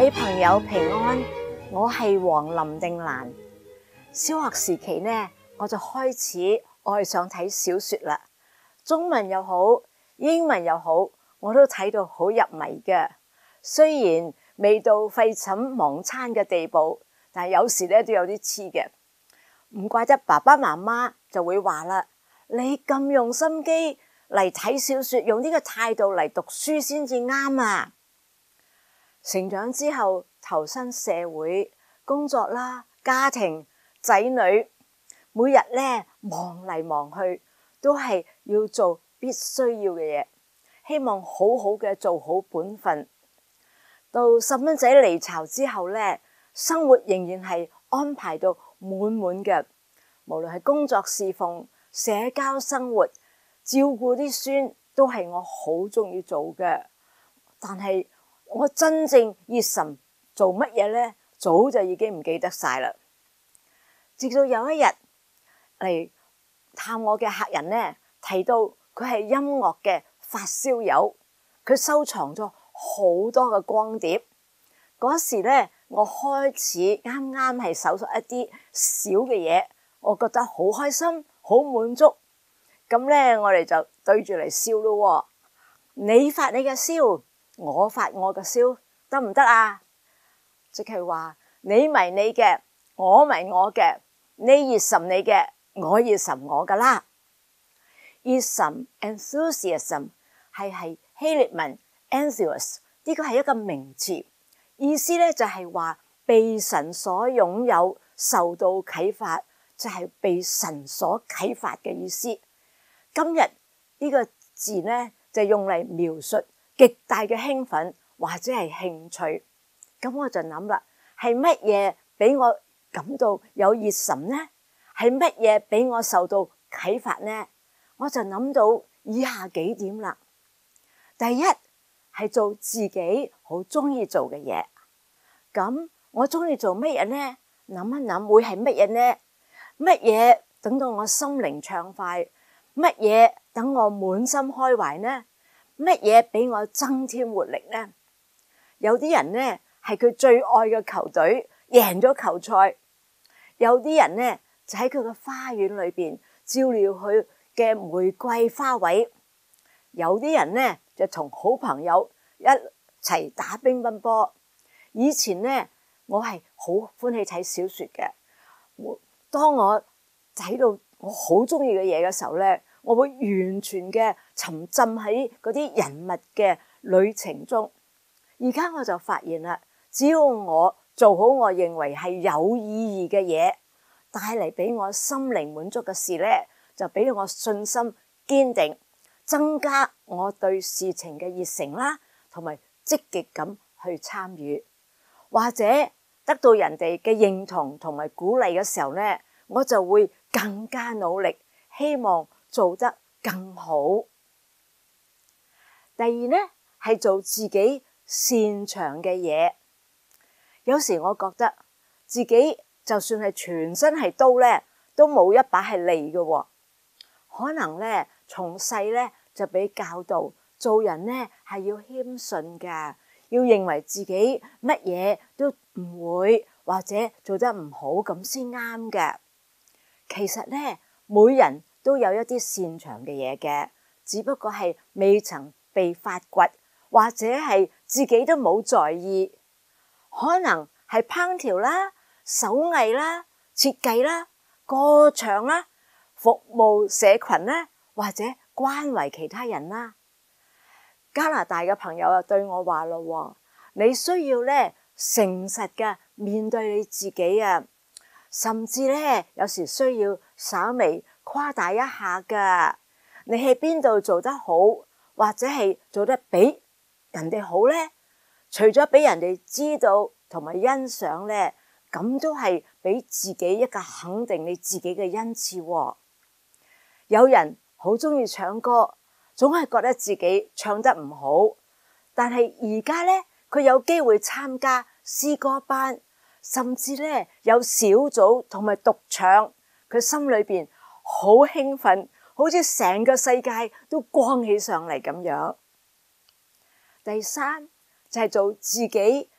位朋友平安，我係黃林定蘭。小學時期呢，我就開始愛上睇小說啦，中文又好，英文又好，我都睇到好入迷嘅。雖然未到廢寢忘餐嘅地步，但係有時咧都有啲黐嘅。唔怪得爸爸媽媽就會話啦，你咁用心機嚟睇小說，用呢個態度嚟讀書先至啱啊！成長之後，投身社會工作啦，家庭仔女，每日咧忙嚟忙去，都係要做必須要嘅嘢，希望好好嘅做好本分。到細蚊仔離巢之後咧，生活仍然係安排到滿滿嘅，無論係工作侍奉、社交生活、照顧啲孫，都係我好中意做嘅。但係我真正熱忱做乜嘢呢？早就已經唔記得晒啦。直到有一日嚟探我嘅客人呢，提到佢係音樂嘅發燒友，佢收藏咗好多嘅光碟。嗰時呢，我開始啱啱係搜索一啲小嘅嘢，我覺得好開心，好滿足。咁呢，我哋就對住嚟燒咯。你發你嘅燒，我發我嘅燒，得唔得啊？即係話你迷你嘅，我迷我嘅，你熱忱你嘅，我熱忱我噶啦。熱忱 enthusiasm 係希臘文 enthusiast， 呢個係一個名詞，意思咧就係話被神所擁有，受到啟發，就係被神所啟發嘅意思。今日呢個字咧就用嚟描述極大嘅興奮或者係興趣。咁我就諗啦，係乜嘢俾我感到有熱忱呢？係乜嘢俾我受到啟發呢？我就諗到以下幾點啦。第一係做自己好中意做嘅嘢。咁我中意做乜嘢呢？諗一諗會係乜嘢呢？乜嘢等到我心靈暢快？乜嘢等我滿心開懷呢？乜嘢俾我增添活力呢？有啲人呢係佢最愛嘅球隊贏咗球賽，有啲人呢就喺佢嘅花園裏邊照料佢嘅玫瑰花卉，有啲人呢就同好朋友一齊打乒乓波。以前呢我係好歡喜睇小說嘅，當我睇到我好中意嘅嘢嘅時候呢，我會完全嘅沉浸喺嗰啲人物嘅旅程中。而家我就發現啦，只要我做好我認為係有意義嘅嘢，帶嚟俾我心靈滿足嘅事呢，就俾我信心堅定，增加我對事情嘅熱誠啦，同埋積極咁去參與，或者得到人哋嘅認同同埋鼓勵嘅時候呢，我就會更加努力，希望做得更好。第二呢，係做自己擅長嘅嘢。有時我覺得自己就算係全身係刀呢，都冇一把係利嘅。可能呢，從細呢就俾教導，做人呢係要謙遜㗎，要認為自己乜嘢都唔會或者做得唔好咁先啱嘅。其實呢，每人都有一啲擅長嘅嘢嘅，只不過係未曾被發掘，或者係自己都冇在意。可能係烹調啦、手藝啦、設計啦、歌唱啦、服務社群啦，或者關懷其他人啦。加拿大嘅朋友又對我話咯，你需要咧誠實嘅面對你自己啊，甚至咧有時需要稍微誇大一下噶。你喺邊度做得好，或者係做得比人哋好咧？除咗俾人哋知道同埋欣賞咧，咁都係俾自己一個肯定你自己嘅恩賜。有人好中意唱歌，總係覺得自己唱得唔好，但係而家咧佢有機會參加詩歌班，甚至咧有小組同埋獨唱，佢心裏邊好興奮，好似成個世界都光起上嚟咁樣。第三就係做自己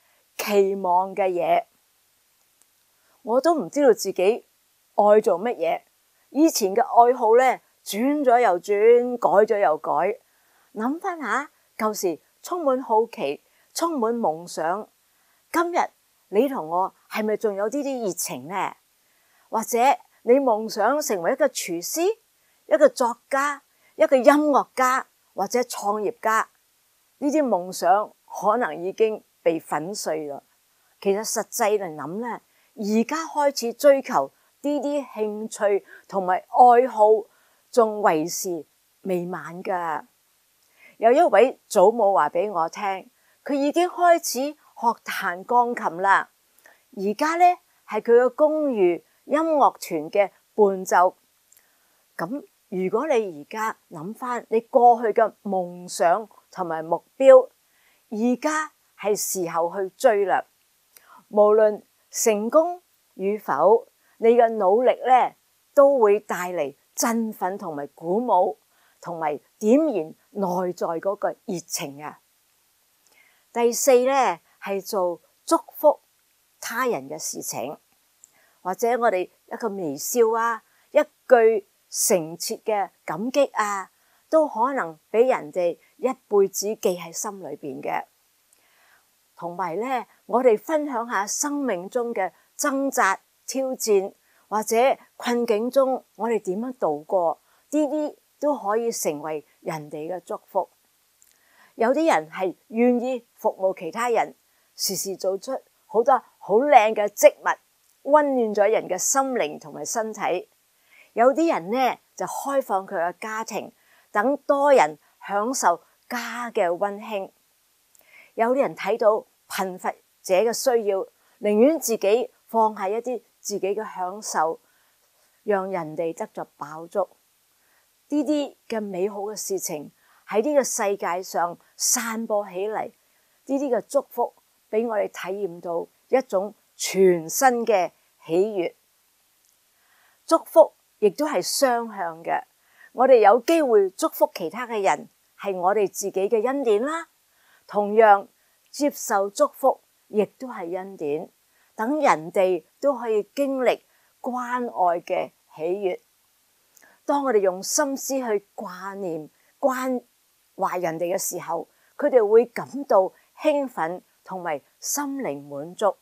期望嘅嘢。我都唔知道自己愛做乜嘢，以前嘅愛好咧轉咗又轉，改咗又改。諗翻下舊時充滿好奇，充滿夢想。今日你同我係咪仲有啲熱情呢？或者你夢想成為一個廚師、一個作家、一個音樂家或者創業家？呢啲夢想可能已經被粉碎啦。其實實際嚟諗咧，而家開始追求呢啲興趣同埋愛好，仲為時未晚噶。有一位祖母話俾我聽，佢已經開始學彈鋼琴啦。而家咧係佢嘅公寓音樂團嘅伴奏。咁如果你而家諗翻你過去嘅夢想同埋目標，而家係時候去追啦。無論成功與否，你嘅努力咧都會帶嚟振奮同埋鼓舞，同埋點燃內在嗰個熱情啊。第四咧係做祝福他人嘅事情，或者我哋一個微笑啊，一句誠切嘅感激啊，都可能俾人哋一輩子記喺心裏邊嘅。同埋咧，我哋分享下生命中嘅掙扎、挑戰或者困境中，我哋點樣度過，呢啲都可以成為人哋嘅祝福。有啲人係願意服務其他人，時時做出好多好靚嘅織物，溫暖咗人嘅心靈同埋身體。有啲人呢就開放佢嘅家庭，等多人享受家嘅溫馨。有啲人睇到貧乏者嘅需要，寧願自己放下一啲自己嘅享受，讓人哋得着飽足。呢啲嘅美好嘅事情喺呢個世界上散播起嚟，呢啲嘅祝福俾我哋體驗到一種全新嘅喜悅。祝福亦都係雙向嘅，我哋有機會祝福其他嘅人，係我哋自己嘅恩典啦。同樣接受祝福亦都係恩典，等人哋都可以經歷關愛嘅喜悅。當我哋用心思去掛念關懷人哋嘅時候，佢哋會感到興奮同埋心靈滿足。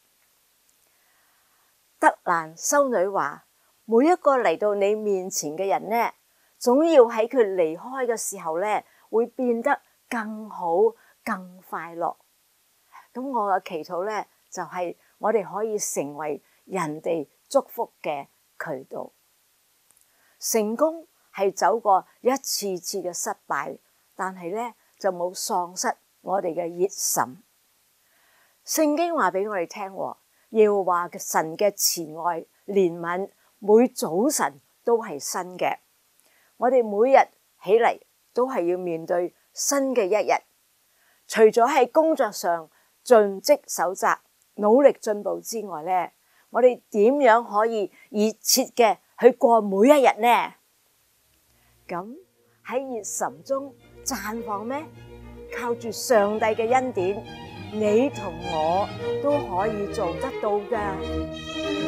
德蘭修女話，每一個嚟到你面前嘅人呢，總要喺佢離開嘅時候呢，會變得更好、更快樂。咁我嘅祈禱呢，就係我哋可以成為人哋祝福嘅渠道。成功係走過一次次嘅失敗，但係呢就冇喪失我哋嘅熱忱。聖經話俾我哋聽，耶和華嘅神嘅慈愛憐憫，每早晨都係新嘅。我哋每日起嚟都係要面對新嘅一日。除咗喺工作上盡職守責、努力進步之外呢，我哋點樣可以熱切嘅去過每一日呢？咁喺熱忱中綻放咩？靠住上帝嘅恩典，你同我都可以做得到㗎。